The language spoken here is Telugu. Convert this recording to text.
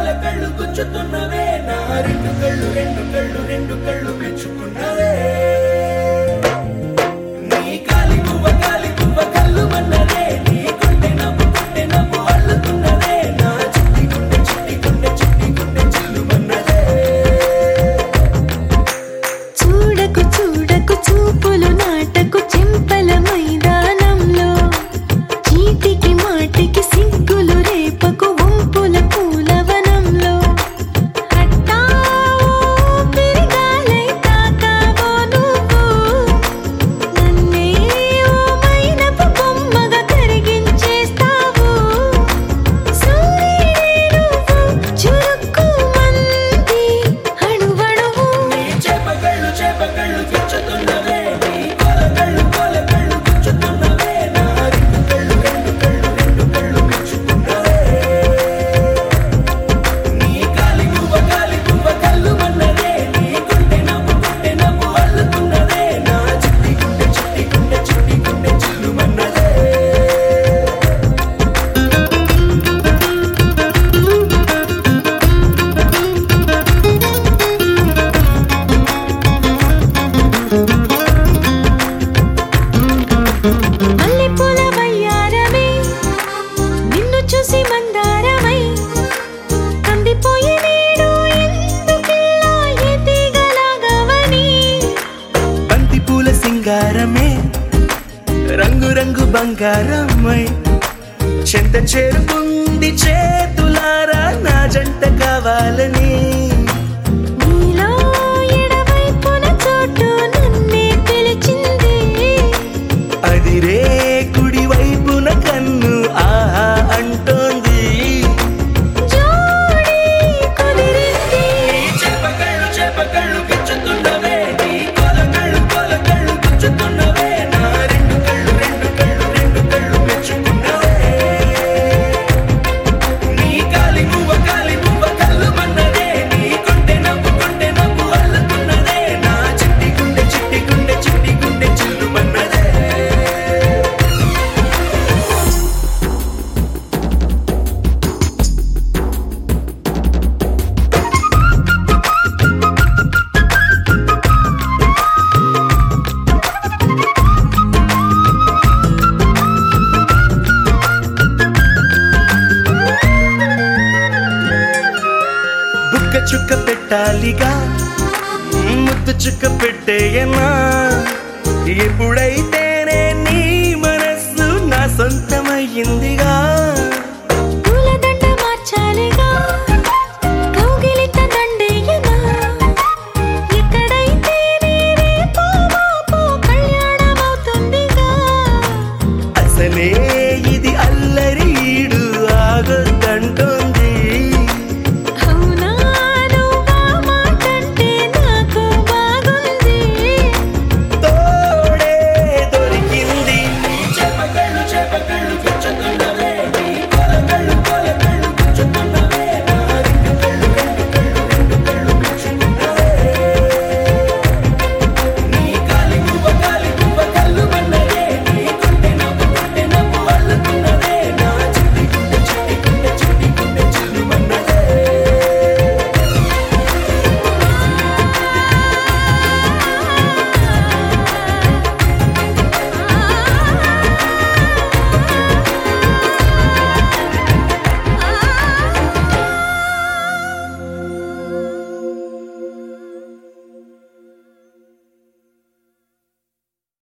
కోల కళ్ళు గుచ్చుతున్నవే నా రెండు కళ్ళు మెచ్చుకున్నవే నీ కాలి పువ్వ కళ్ళు మన్నదే నీ గుండె నవ్వు అల్లుతున్నదే నా చిట్టి గుండె చిల్లు మన్నదే చూడకు చూపులు నాటకు చెంపల మైదానంలో చీటికి మాటికి సిగ్గులు రేపకు వంపుల పూలవనంలో పెరిగాలై తాకావో నువ్వు నన్నే ఓ మైనపు బొమ్మగా కరిగించేస్తావు సూర్యుడే నువ్వు చురుక్కు మంది అణువణువు నీ చేప కళ్ళు గుచ్చుతున్నవే నీ కోల కళ్ళు గుచ్చుతున్నవే నా రెండు కళ్ళు మెచ్చుకున్నవే నీ కాలి పువ్వ కళ్ళు మన్నదే నీ గుండె నవ్వు అల్లుతున్నదే నా చిట్టి గుండె చిల్లు మన్నదే మల్లెపూల వయ్యారమే నిన్ను చూసి మందారమై కందిపోయి నేడు ఎందుకిలా ఎదిగలాగవని బంతి పూల సింగారమే రంగు బంగారమై చెంత చేరుకుంది చేతులారా నా జంట కావాలని నీలో ఎడవైపున చోటు నన్నే పిలిచింది అదిరే కుడి వైపున కన్ను ఆహా అంటోంది జోడి కుదిరింది చేప కళ్ళు గుచ్చుతున్నవే నీ కోల కళ్ళు గుచ్చుతున్నవే నా రెండు కళ్ళు మెచ్చుకున్నవే నీ కాలి పువ్వ కళ్ళు మన్నదే నీ గుండె నవ్వు అల్లుతున్నదే నా చిట్టి గుండె చిల్లు మన్నదే బుక్క చుక్క పెట్టాలిగా ముద్దు చుక్క పెట్టేయనా ఎప్పుడైతేనే నీ మనస్సు నా సొంతమయ్యిందిగా